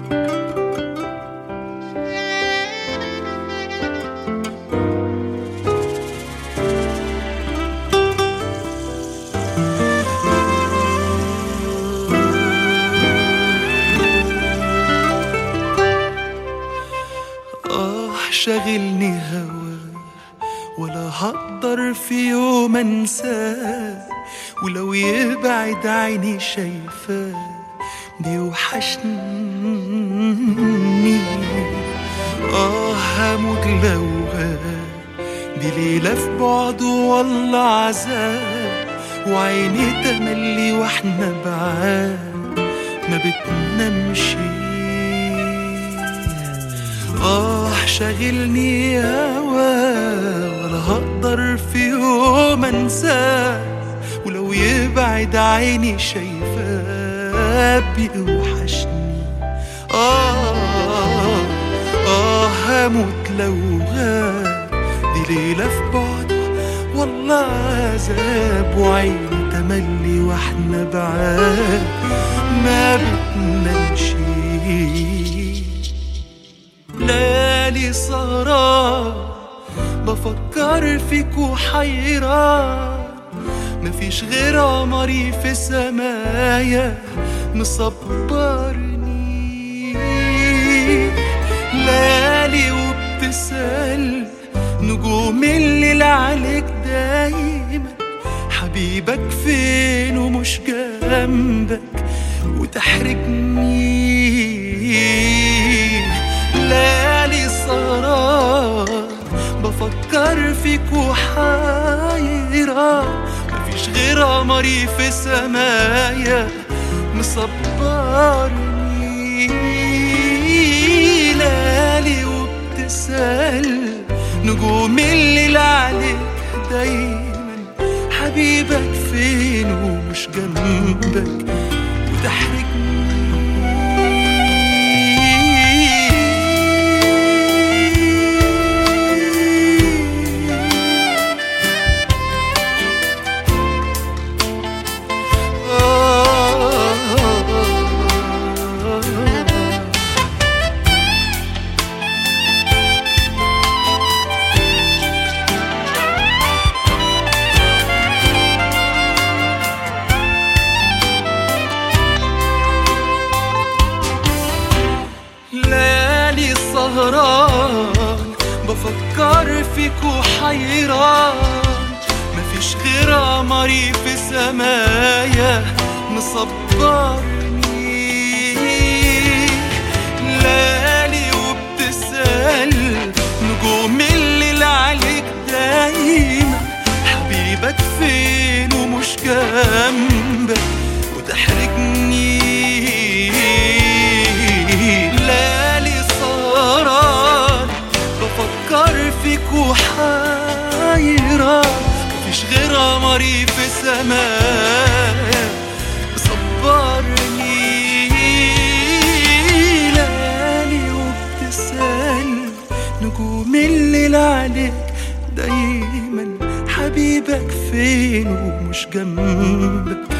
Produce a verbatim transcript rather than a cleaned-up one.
شاغلني هوا ولا هقدر في يوم انساه، ولو يبعد عيني شايفاه بيوحشني. اه هموت لو غاب، دي ليلة في بعده والله عذاب، وعيني تملي واحنا بعاد ما بتنامش. آه شاغلني هوا ولا هقدر في يوم انساه، ولو يبعد عيني شايفاه بيوحشني. آه آه هموت لو غاب، دي ليلة في بعده والله عذاب، وعيني تملي واحنا بعاد ما بتنامش. ليالي سهران بفكر فيك وحيران، مفيش غير قمري في سمايا مصبرني. ليالي وبتسأل نجوم الليل عليك دايما، حبيبك فين ومش جنبك وتحرجني. ليالي سهران بفكر فيك وحيران، مفيش غير قمري في سمايا مصبرني. ليالي وبتسأل نجوم الليل عليك دايما، حبيبك فين ومش جنبك وتحرجني. ليالي سهران بفكر فيك وحيران، مفيش غير قمري في سمايا مصبرني. ليالي وبتسأل نجوم الليل عليك دايما، حبيبك فين ومش جنبك وتحرجني. ليالي سهران بفكر فيك وحيران، مفيش غير قمري في سماء صبرني. ليالي وبتسأل نجوم الليل عليك دايما، حبيبك فين ومش جنبك